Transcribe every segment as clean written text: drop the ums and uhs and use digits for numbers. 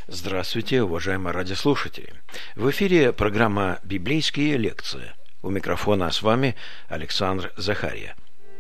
Здравствуйте, уважаемые радиослушатели! В эфире программа «Библейские лекции». У микрофона с вами Александр Захария.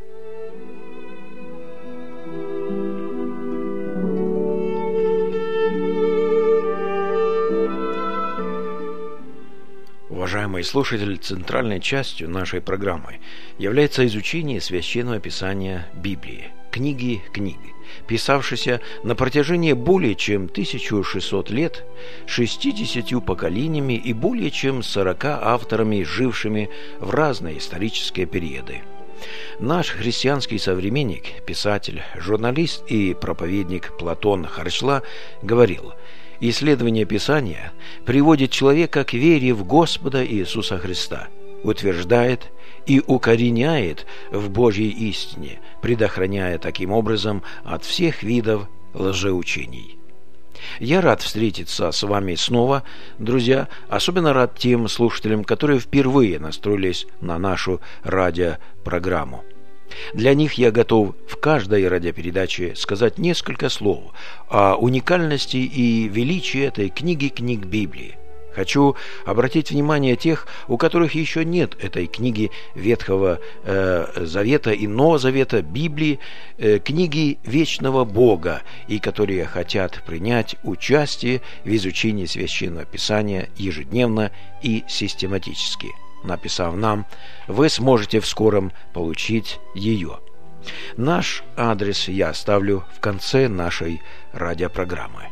Уважаемые слушатели, центральной частью нашей программы является изучение Священного Писания Библии, книги книг, писавшейся на протяжении более чем 1600 лет 60 поколениями и более чем 40 авторами, жившими в разные исторические периоды. Наш христианский современник, писатель, журналист и проповедник Платон Харчла говорил: «Исследование Писания приводит человека к вере в Господа Иисуса Христа, утверждает и укореняет в Божьей истине, предохраняя таким образом от всех видов лжеучений». Я рад встретиться с вами снова, друзья, особенно рад тем слушателям, которые впервые настроились на нашу радиопрограмму. Для них я готов в каждой радиопередаче сказать несколько слов о уникальности и величии этой книги книг Библии. Хочу обратить внимание тех, у которых еще нет этой книги Ветхого Завета и Нового Завета, Библии, книги вечного Бога, и которые хотят принять участие в изучении Священного Писания ежедневно и систематически. Написав нам, вы сможете в скором получить ее. Наш адрес я оставлю в конце нашей радиопрограммы.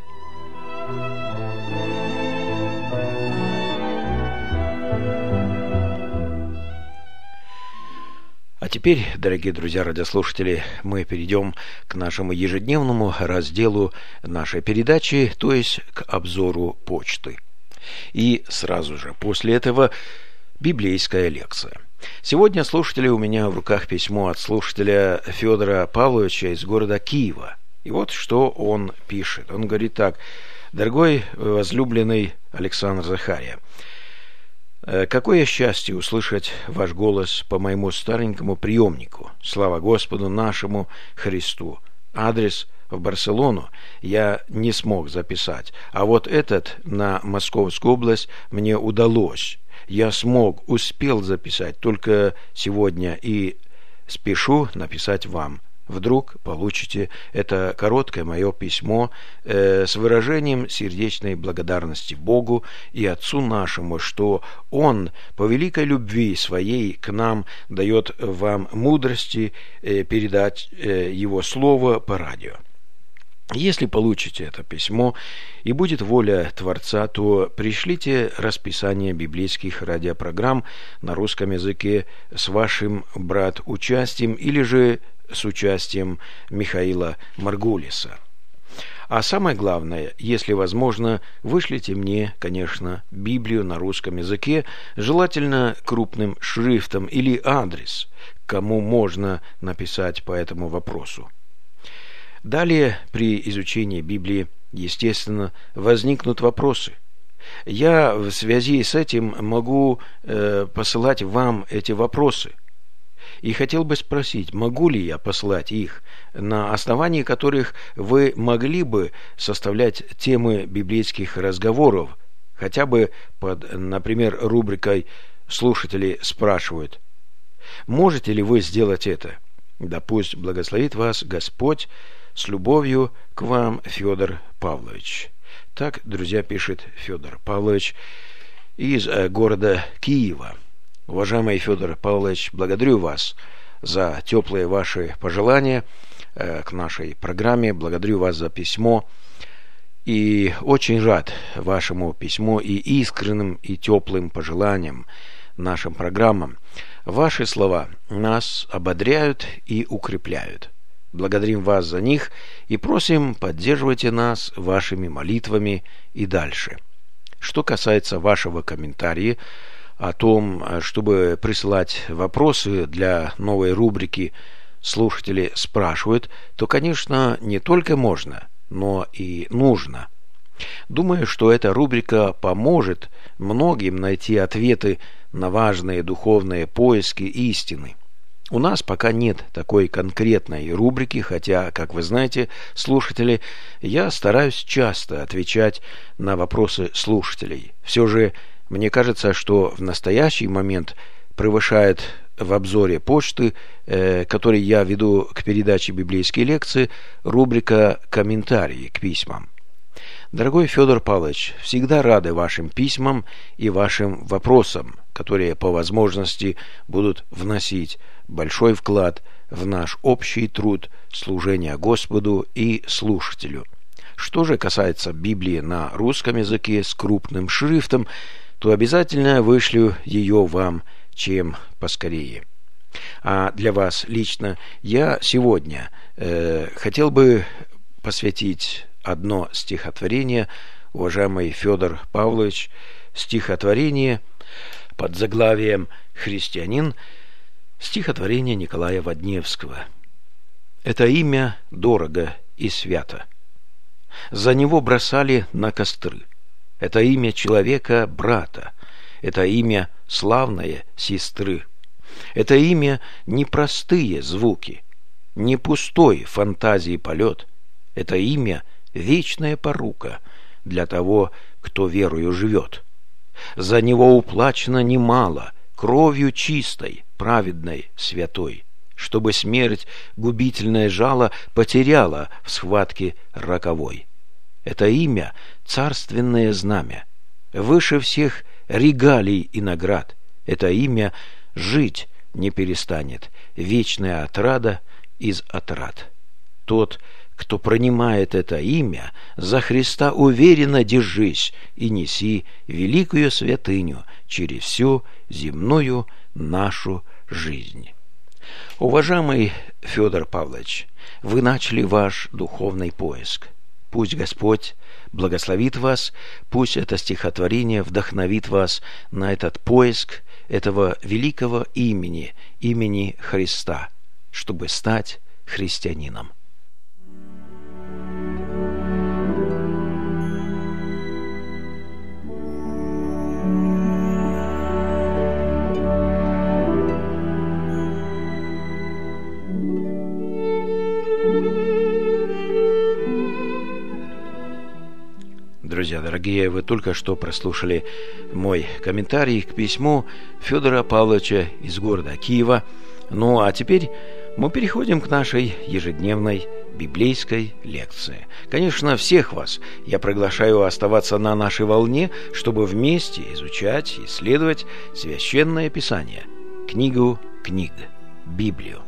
А теперь, дорогие друзья радиослушатели, мы перейдем к нашему ежедневному разделу нашей передачи, то есть к обзору почты. И сразу же после этого библейская лекция. Сегодня, слушатели, у меня в руках письмо от слушателя Федора Павловича из города Киева. И вот что он пишет. Он говорит так: «Дорогой возлюбленный Александр Захария, какое счастье услышать ваш голос по моему старенькому приемнику. Слава Господу нашему Христу. Адрес в Барселону я не смог записать, а вот этот на Московскую область мне удалось. Я успел записать только сегодня и спешу написать вам. Вдруг получите это короткое мое письмо с выражением сердечной благодарности Богу и Отцу нашему, что Он по великой любви Своей к нам дает вам мудрости передать Его Слово по радио. Если получите это письмо и будет воля Творца, то пришлите расписание библейских радиопрограмм на русском языке с вашим участием или же с участием Михаила Маргулиса. А самое главное, если возможно, вышлите мне, конечно, Библию на русском языке, желательно крупным шрифтом, или адрес, кому можно написать по этому вопросу. Далее, при изучении Библии, естественно, возникнут вопросы. Я в связи с этим могу посылать вам эти вопросы. И хотел бы спросить, могу ли я послать их, на основании которых вы могли бы составлять темы библейских разговоров, хотя бы под, например, рубрикой «Слушатели спрашивают». Можете ли вы сделать это? Да пусть благословит вас Господь. С любовью к вам, Федор Павлович. Так, друзья, пишет Федор Павлович из города Киева. Уважаемый Федор Павлович, благодарю вас за теплые ваши пожелания к нашей программе. Благодарю вас за письмо. И очень рад вашему письму и искренним и теплым пожеланиям нашим программам. Ваши слова нас ободряют и укрепляют. Благодарим вас за них и просим, поддерживайте нас вашими молитвами и дальше. Что касается вашего комментария о том, чтобы присылать вопросы для новой рубрики «Слушатели спрашивают», то, конечно, не только можно, но и нужно. Думаю, что эта рубрика поможет многим найти ответы на важные духовные поиски истины. У нас пока нет такой конкретной рубрики, хотя, как вы знаете, слушатели, я стараюсь часто отвечать на вопросы слушателей. Все же, мне кажется, что в настоящий момент превышает в обзоре почты, который я веду к передаче библейские лекции, рубрика «Комментарии к письмам». Дорогой Федор Павлович, всегда рады вашим письмам и вашим вопросам, которые по возможности будут вносить большой вклад в наш общий труд служения Господу и слушателю. Что же касается Библии на русском языке с крупным шрифтом, то обязательно вышлю ее вам чем поскорее. А для вас лично я сегодня хотел бы посвятить одно стихотворение, уважаемый Федор Павлович, стихотворение под заглавием «Христианин», стихотворение Николая Водневского. Это имя дорого и свято. За него бросали на костры. Это имя человека брата. Это имя славное сестры. Это имя непростые звуки, не пустой фантазии полет. Это имя вечная порука для того, кто верою живет. За него уплачено немало кровью чистой, праведной, святой, чтобы смерть губительное жало потеряла в схватке роковой. Это имя царственное знамя, выше всех регалий и наград. Это имя жить не перестанет, вечная отрада из отрад. Тот, кто принимает это имя, за Христа уверенно держись и неси великую святыню через всю земную нашу жизнь. Уважаемый Федор Павлович, вы начали ваш духовный поиск. Пусть Господь благословит вас, пусть это стихотворение вдохновит вас на этот поиск этого великого имени, имени Христа, чтобы стать христианином. Друзья дорогие, вы только что прослушали мой комментарий к письму Федора Павловича из города Киева. Ну а теперь мы переходим к нашей ежедневной библейской лекции. Конечно, всех вас я приглашаю оставаться на нашей волне, чтобы вместе изучать и исследовать Священное Писание, книгу книг, Библию.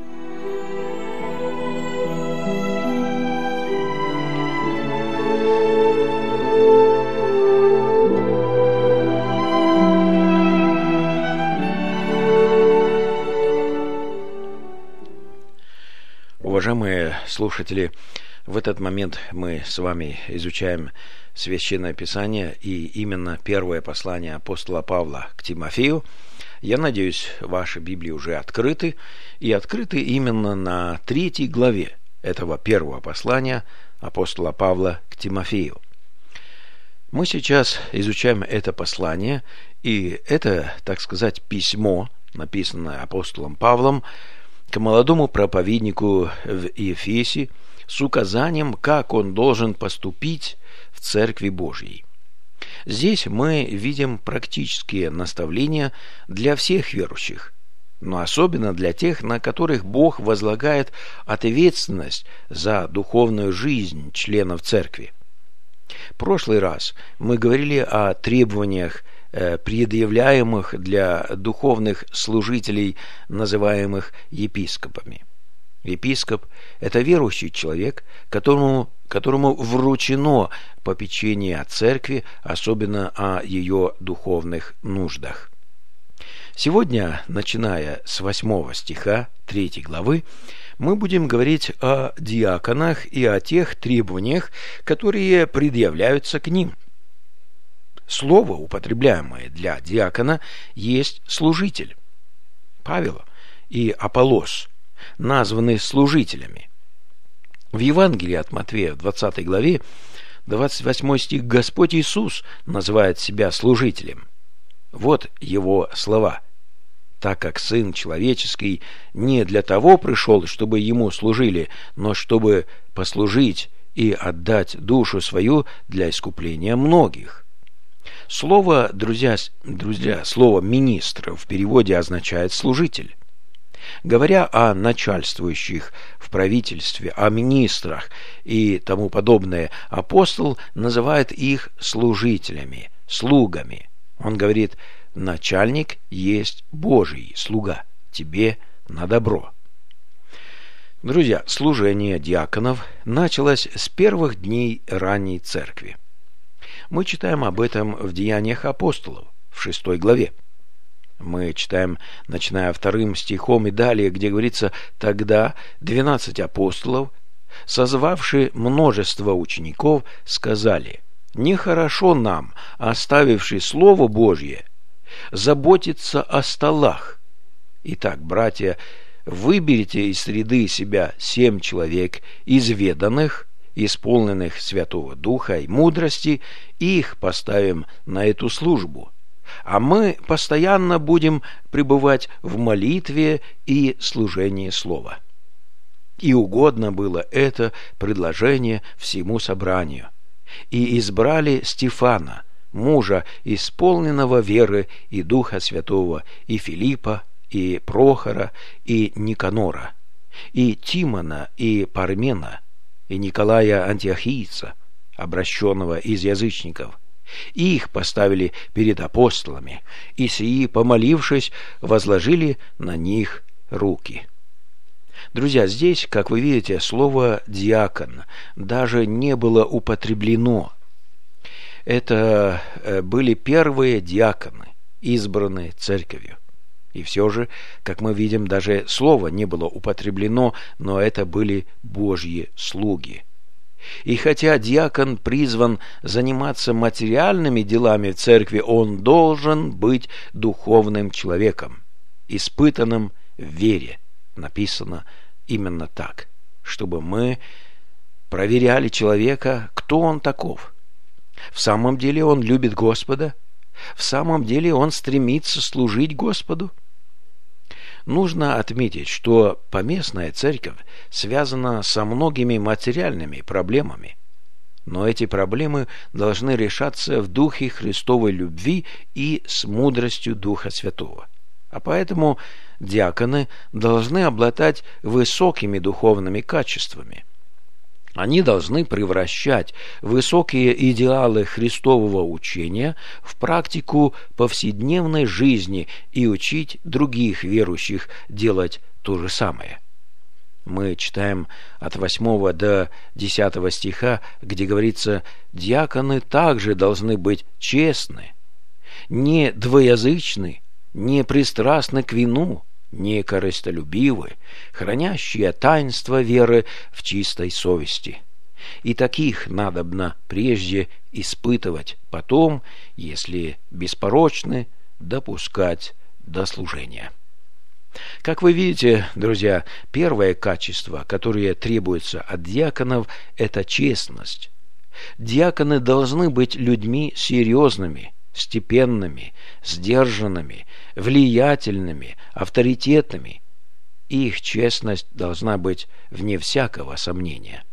Уважаемые слушатели, в этот момент мы с вами изучаем Священное Писание и именно первое послание апостола Павла к Тимофею. Я надеюсь, ваши Библии уже открыты, и открыты именно на 3 главе этого первого послания апостола Павла к Тимофею. Мы сейчас изучаем это послание, и это, так сказать, письмо, написанное апостолом Павлом к молодому проповеднику в Ефесе с указанием, как он должен поступить в Церкви Божьей. Здесь мы видим практические наставления для всех верующих, но особенно для тех, на которых Бог возлагает ответственность за духовную жизнь членов Церкви. В прошлый раз мы говорили о требованиях, предъявляемых для духовных служителей, называемых епископами. Епископ – это верующий человек, которому вручено попечение о церкви, особенно о ее духовных нуждах. Сегодня, начиная с 8 стиха 3 главы, мы будем говорить о диаконах и о тех требованиях, которые предъявляются к ним. Слово, употребляемое для диакона, есть служитель. Павел и Аполлос названы служителями. В Евангелии от Матфея в 20 главе, 28 стих, Господь Иисус называет себя служителем. Вот его слова. так как Сын Человеческий не для того пришел, чтобы Ему служили, но чтобы послужить и отдать душу свою для искупления многих». Слово, друзья, слово «министр» в переводе означает «служитель». Говоря о начальствующих в правительстве, о министрах и тому подобное, апостол называет их служителями, слугами. Он говорит: «Начальник есть Божий слуга, тебе на добро». Друзья, служение диаконов началось с первых дней ранней церкви. Мы читаем об этом в Деяниях апостолов, в 6 главе. Мы читаем, начиная 2 стихом и далее, где говорится: «Тогда 12 апостолов, созвавши множество учеников, сказали: нехорошо нам, оставивши Слово Божье, заботиться о столах. Итак, братья, выберите из среды себя 7 человек, изведанных, исполненных Святого Духа и мудрости, и их поставим на эту службу. А мы постоянно будем пребывать в молитве и служении Слова». И угодно было это предложение всему собранию. И избрали Стефана, мужа, исполненного веры и Духа Святого, и Филиппа, и Прохора, и Никанора, и Тимона, и Пармена, и Николая Антиохийца, обращенного из язычников. И их поставили перед апостолами, и сии, помолившись, возложили на них руки. Друзья, здесь, как вы видите, слово «диакон» даже не было употреблено. Это были первые диаконы, избранные церковью. И все же, как мы видим, даже слово не было употреблено, но это были Божьи слуги. И хотя диакон призван заниматься материальными делами в церкви, он должен быть духовным человеком, испытанным в вере. Написано именно так, чтобы мы проверяли человека, кто он таков. В самом деле он любит Господа? В самом деле он стремится служить Господу? Нужно отметить, что поместная церковь связана со многими материальными проблемами, но эти проблемы должны решаться в духе Христовой любви и с мудростью Духа Святого. А поэтому диаконы должны обладать высокими духовными качествами. Они должны превращать высокие идеалы Христового учения в практику повседневной жизни и учить других верующих делать то же самое. Мы читаем от 8 до 10 стиха, где говорится: «Диаконы также должны быть честны, не двоязычны, не пристрастны к вину, не корыстолюбивы, хранящие таинство веры в чистой совести. И таких надобно прежде испытывать, потом, если беспорочны, допускать до служения». Как вы видите, друзья, первое качество, которое требуется от диаконов, это честность. Диаконы должны быть людьми серьезными, степенными, сдержанными, влиятельными, авторитетными. Их честность должна быть вне всякого сомнения.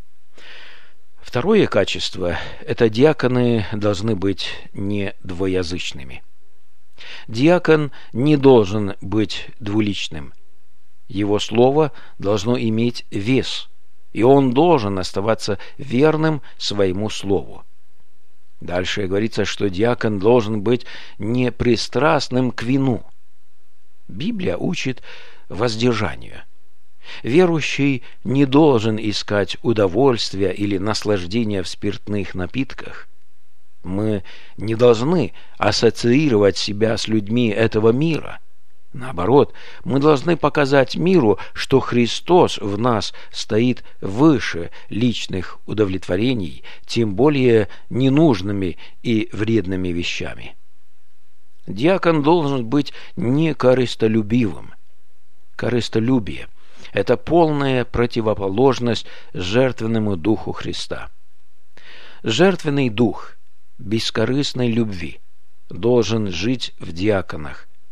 Второе качество – это диаконы должны быть не двуязычными. Диакон не должен быть двуличным. Его слово должно иметь вес, и он должен оставаться верным своему слову. Дальше говорится, что диакон должен быть непристрастным к вину. Библия учит воздержанию. Верующий не должен искать удовольствия или наслаждения в спиртных напитках. Мы не должны ассоциировать себя с людьми этого мира. Наоборот, мы должны показать миру, что Христос в нас стоит выше личных удовлетворений, тем более ненужными и вредными вещами. Диакон должен быть не корыстолюбивым. Корыстолюбие – это полная противоположность жертвенному духу Христа. Жертвенный дух бескорыстной любви должен жить в диаконах,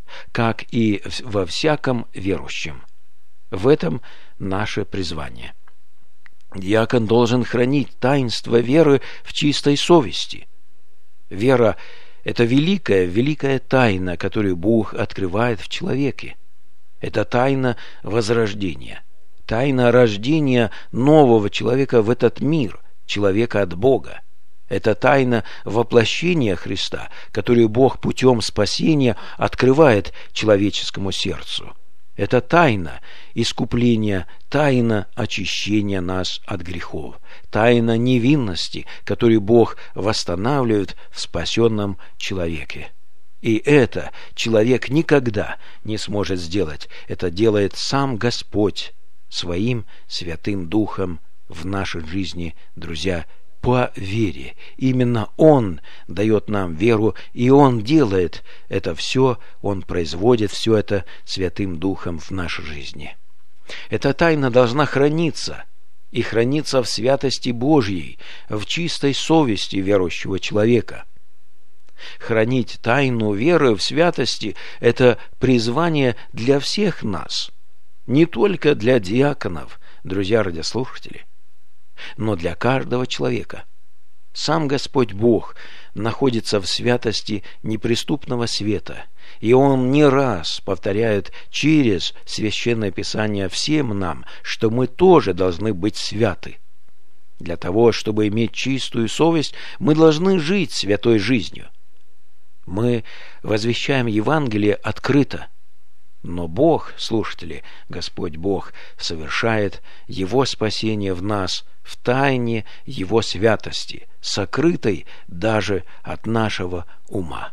как и во всяком верующем. В этом наше призвание. Диакон должен хранить таинство веры в чистой совести. Вера – это великая тайна, которую Бог открывает в человеке. Это тайна возрождения, тайна рождения нового человека в этот мир, человека от Бога. Это тайна воплощения Христа, которую Бог путем спасения открывает человеческому сердцу. Это тайна искупления, тайна очищения нас от грехов, тайна невинности, которую Бог восстанавливает в спасенном человеке. И это человек никогда не сможет сделать. Это делает сам Господь своим Святым Духом в нашей жизни, друзья, по вере. Именно Он дает нам веру, и Он делает это все, Он производит все это Святым Духом в нашей жизни. Эта тайна должна храниться, и храниться в святости Божьей, в чистой совести верующего человека. Хранить тайну веры в святости – это призвание для всех нас, не только для диаконов, друзья радиослушатели, но для каждого человека. Сам Господь Бог находится в святости неприступного света, и Он не раз повторяет через Священное Писание всем нам, что мы тоже должны быть святы. Для того, чтобы иметь чистую совесть, мы должны жить святой жизнью. Мы возвещаем Евангелие открыто, но Бог, слушатели, Господь Бог совершает Его спасение в нас в тайне Его святости, сокрытой даже от нашего ума.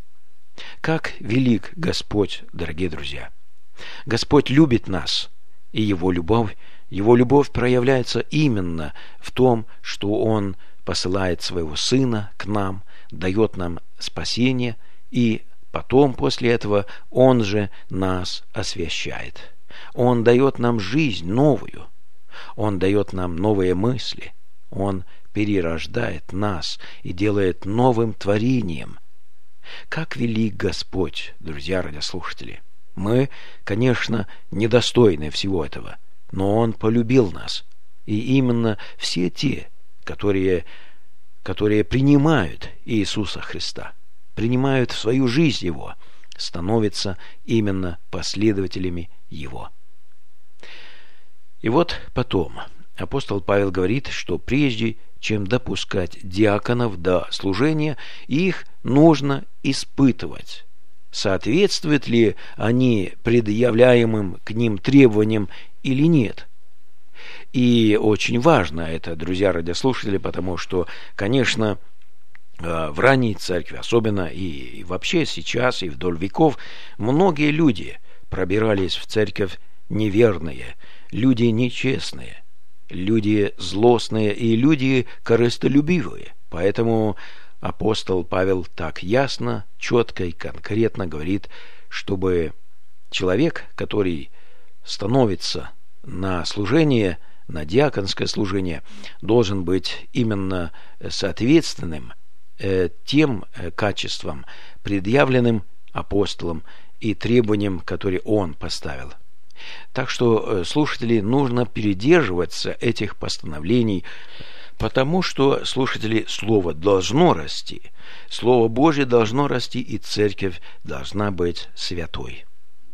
Как велик Господь, дорогие друзья! Господь любит нас, и Его любовь проявляется именно в том, что Он посылает Своего Сына к нам, дает нам спасение, и потом, после этого, Он же нас освящает. Он дает нам жизнь новую. Он дает нам новые мысли. Он перерождает нас и делает новым творением. Как велик Господь, друзья радиослушатели! Мы, конечно, недостойны всего этого, но Он полюбил нас. И именно все те, которые принимают Иисуса Христа, принимают в свою жизнь Его, становятся именно последователями Его. И вот потом апостол Павел говорит, что прежде чем допускать диаконов до служения, их нужно испытывать. Соответствуют ли они предъявляемым к ним требованиям или нет? И очень важно это, друзья радиослушатели, потому что, конечно, в ранней церкви, особенно и вообще сейчас, и вдоль веков, многие люди пробирались в церковь неверные, люди нечестные, люди злостные и люди корыстолюбивые. Поэтому апостол Павел так ясно, четко и конкретно говорит, чтобы человек, который становится на служение, на диаконское служение, должен быть именно соответственным тем качествам, предъявленным апостолом, и требованиям, которые он поставил. Так что, слушатели, нужно придерживаться этих постановлений, потому что, слушатели, Слово должно расти, Слово Божье должно расти, и церковь должна быть святой.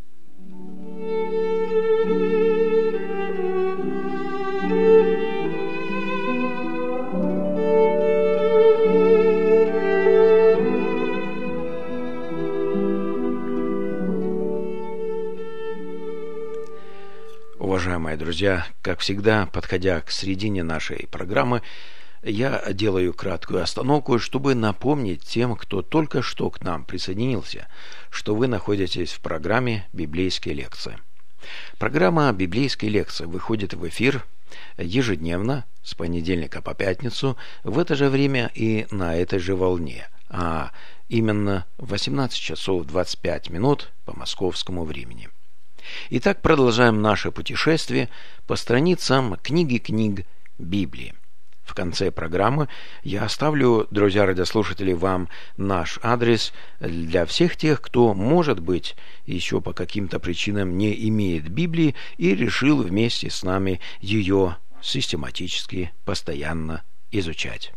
Уважаемые друзья, как всегда, подходя к середине нашей программы, я делаю краткую остановку, чтобы напомнить тем, кто только что к нам присоединился, что вы находитесь в программе «Библейские лекции». Программа «Библейские лекции» выходит в эфир ежедневно, с понедельника по пятницу, в это же время и на этой же волне, а именно в 18 часов 25 минут по московскому времени. Итак, продолжаем наше путешествие по страницам книги книг Библии. В конце программы я оставлю, друзья радиослушатели, вам наш адрес для всех тех, кто, может быть, еще по каким-то причинам не имеет Библии и решил вместе с нами ее систематически, постоянно изучать.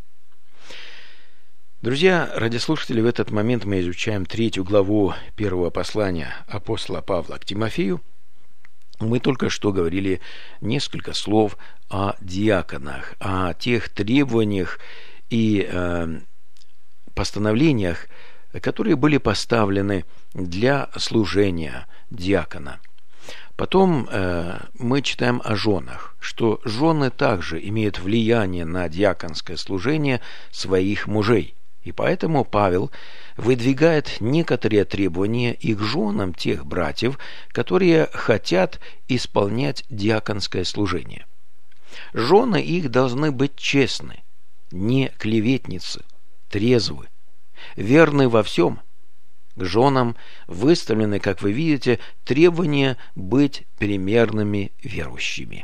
Друзья радиослушатели, в этот момент мы изучаем 3 главу 1 послания апостола Павла к Тимофею. Мы только что говорили несколько слов о диаконах, о тех требованиях и постановлениях, которые были поставлены для служения диакона. Потом мы читаем о женах, что жены также имеют влияние на диаконское служение своих мужей. И поэтому Павел выдвигает некоторые требования и к женам тех братьев, которые хотят исполнять диаконское служение. Жены их должны быть честны, не клеветницы, трезвы, верны во всем. К женам выставлены, как вы видите, требования быть примерными верующими.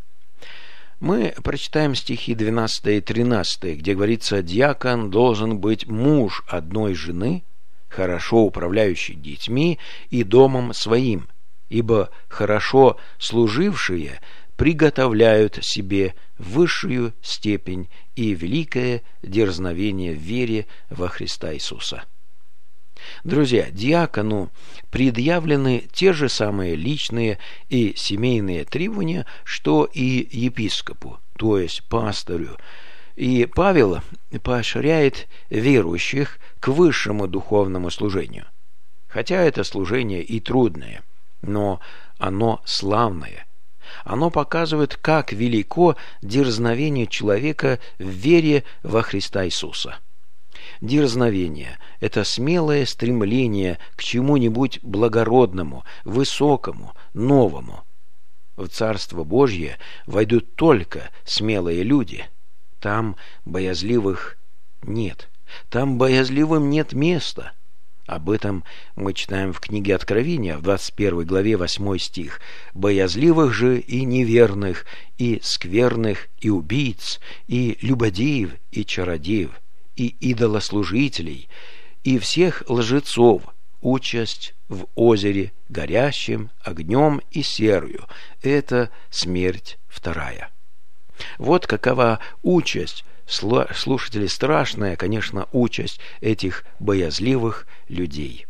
Мы прочитаем стихи 12 и 13, где говорится: «Диакон должен быть муж одной жены, хорошо управляющий детьми и домом своим, ибо хорошо служившие приготовляют себе высшую степень и великое дерзновение в вере во Христа Иисуса». Друзья, диакону предъявлены те же самые личные и семейные требования, что и епископу, то есть пастору. И Павел поощряет верующих к высшему духовному служению. Хотя это служение и трудное, но оно славное. Оно показывает, как велико дерзновение человека в вере во Христа Иисуса. Дерзновение – это смелое стремление к чему-нибудь благородному, высокому, новому. В Царство Божье войдут только смелые люди. Там боязливых нет. Там боязливым нет места. Об этом мы читаем в книге Откровения, в 21 главе 8 стих. «Боязливых же и неверных, и скверных, и убийц, и любодеев, и чародеев, и идолослужителей, и всех лжецов, участь в озере горящим огнем и серою. Это смерть вторая». Вот какова участь, слушатели, страшная, конечно, участь этих боязливых людей.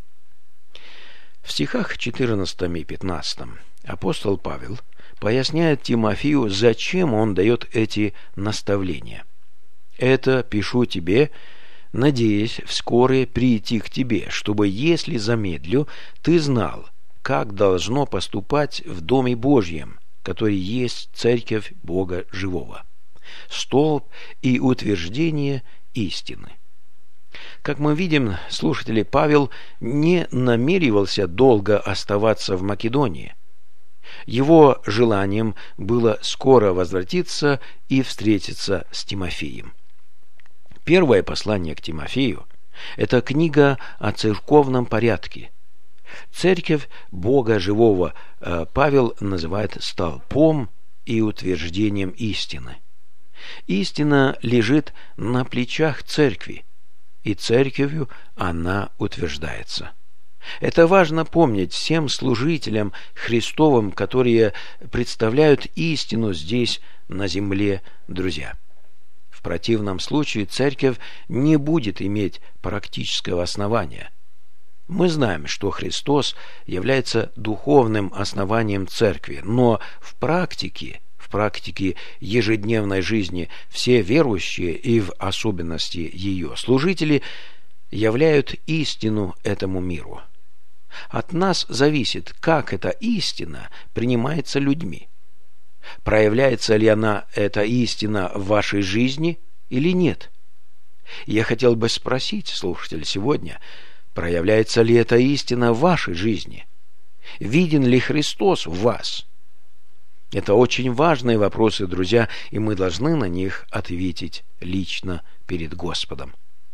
В стихах 14 и 15 апостол Павел поясняет Тимофею, зачем он дает эти наставления. «Это пишу тебе, надеясь вскоре прийти к тебе, чтобы, если замедлю, ты знал, как должно поступать в Доме Божьем, который есть Церковь Бога Живого, столб и утверждение истины». Как мы видим, слушатели, Павел не намеревался долго оставаться в Македонии. Его желанием было скоро возвратиться и встретиться с Тимофеем. Первое послание к Тимофею – это книга о церковном порядке. Церковь Бога Живого Павел называет столпом и утверждением истины. Истина лежит на плечах церкви, и церковью она утверждается. Это важно помнить всем служителям Христовым, которые представляют истину здесь, на земле, друзья. В противном случае церковь не будет иметь практического основания. Мы знаем, что Христос является духовным основанием церкви, но в практике ежедневной жизни все верующие и в особенности ее служители являют истину этому миру. От нас зависит, как эта истина принимается людьми. Проявляется ли эта истина в вашей жизни или нет? Я хотел бы спросить, слушатель, сегодня, проявляется ли эта истина в вашей жизни? Виден ли Христос в вас? Это очень важные вопросы, друзья, и мы должны на них ответить лично перед Господом.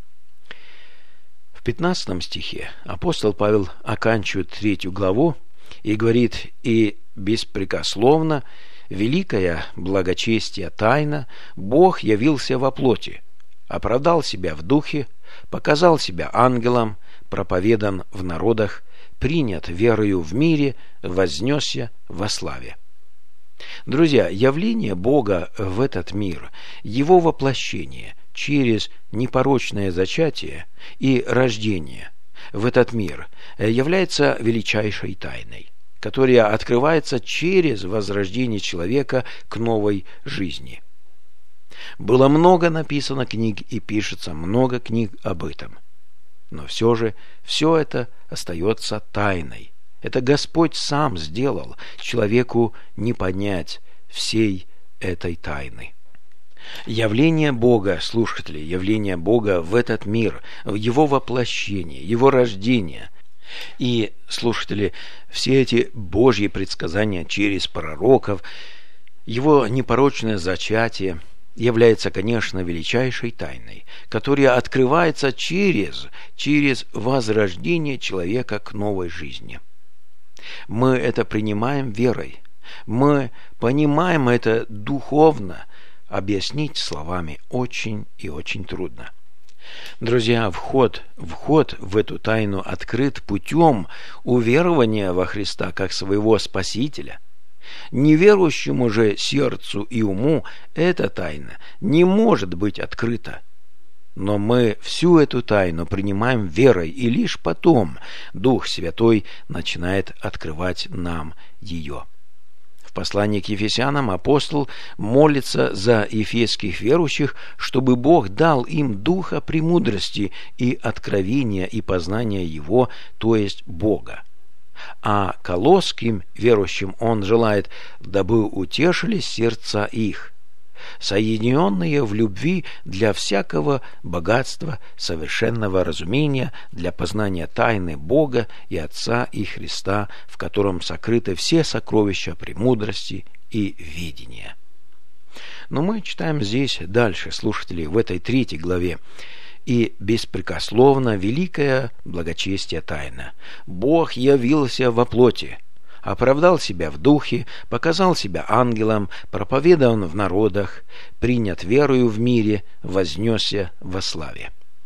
В 15 стихе апостол Павел оканчивает 3 главу и говорит: «И беспрекословно великая благочестие тайна, Бог явился во плоти, оправдал себя в духе, показал себя ангелом, проповедан в народах, принят верою в мире, вознесся во славе. Друзья, явление Бога в этот мир, Его воплощение через непорочное зачатие и рождение в этот мир является величайшей тайной, которая открывается через возрождение человека к новой жизни. Было много написано книг и пишется много книг об этом. Но все же все это остается тайной. Это Господь сам сделал, человеку не понять всей этой тайны. Явление Бога, слушатели, явление Бога в этот мир, в Его воплощение, Его рождение. И, слушатели, все эти Божьи предсказания через пророков, Его непорочное зачатие является, конечно, величайшей тайной, которая открывается через возрождение человека к новой жизни. Мы это принимаем верой. Мы понимаем это духовно. Объяснить словами очень и очень трудно. Друзья, вход в эту тайну открыт путем уверования во Христа как своего Спасителя. Неверующему же сердцу и уму эта тайна не может быть открыта. Но мы всю эту тайну принимаем верой, и лишь потом Дух Святой начинает открывать нам ее. В послании к Ефесянам апостол молится за ефесских верующих, чтобы Бог дал им духа премудрости и откровения и познания Его, то есть Бога. А колосским верующим он желает, дабы утешились сердца их, соединенные в любви для всякого богатства, совершенного разумения, для познания тайны Бога и Отца и Христа, в котором сокрыты все сокровища премудрости и видения. Но мы читаем здесь дальше, слушатели, в этой 3 главе. «И беспрекословно великое благочестие тайна. Бог явился во плоти, оправдал себя в духе, показал себя ангелом, проповедан в народах, принят верою в мире, вознесся во славе».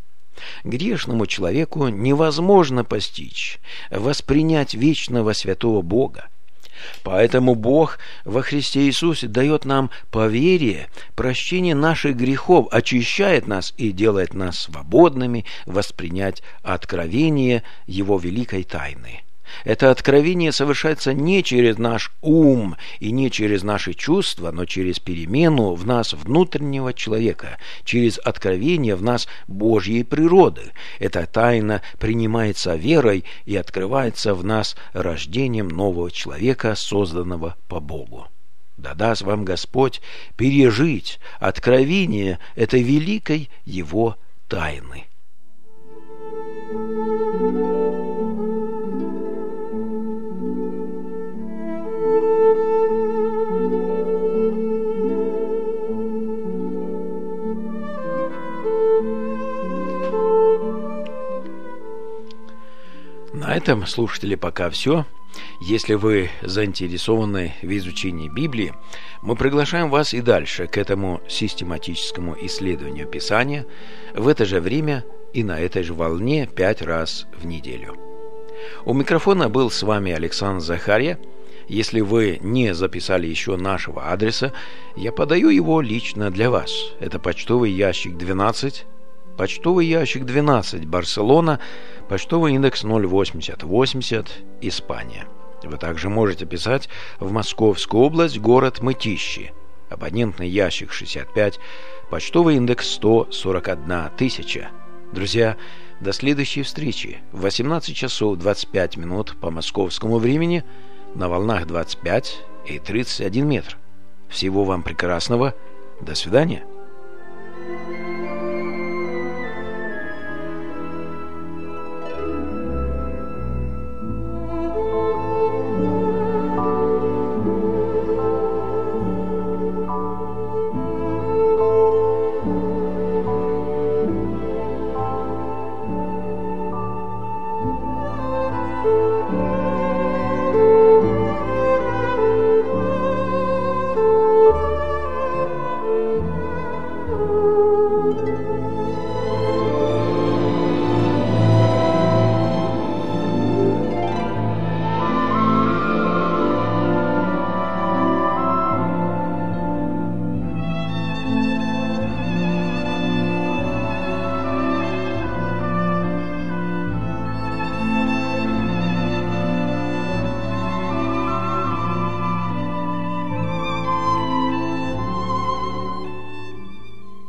Грешному человеку невозможно постичь, воспринять вечного святого Бога. Поэтому Бог во Христе Иисусе дает нам по вере прощение наших грехов, очищает нас и делает нас свободными воспринять откровение Его великой тайны. Это откровение совершается не через наш ум и не через наши чувства, но через перемену в нас внутреннего человека, через откровение в нас Божьей природы. Эта тайна принимается верой и открывается в нас рождением нового человека, созданного по Богу. Да даст вам Господь пережить откровение этой великой Его тайны. На этом, слушатели, пока все. Если вы заинтересованы в изучении Библии, мы приглашаем вас и дальше к этому систематическому исследованию Писания в это же время и на этой же волне 5 раз в неделю. У микрофона был с вами Александр Захарья. Если вы не записали еще нашего адреса, я подаю его лично для вас. Это почтовый ящик 12, Барселона, почтовый индекс 08080, Испания. Вы также можете писать в Московскую область, город Мытищи, абонентный ящик 65, почтовый индекс 141 тысяча. Друзья, до следующей встречи в 18 часов 25 минут по московскому времени на волнах 25 и 31 метр. Всего вам прекрасного. До свидания.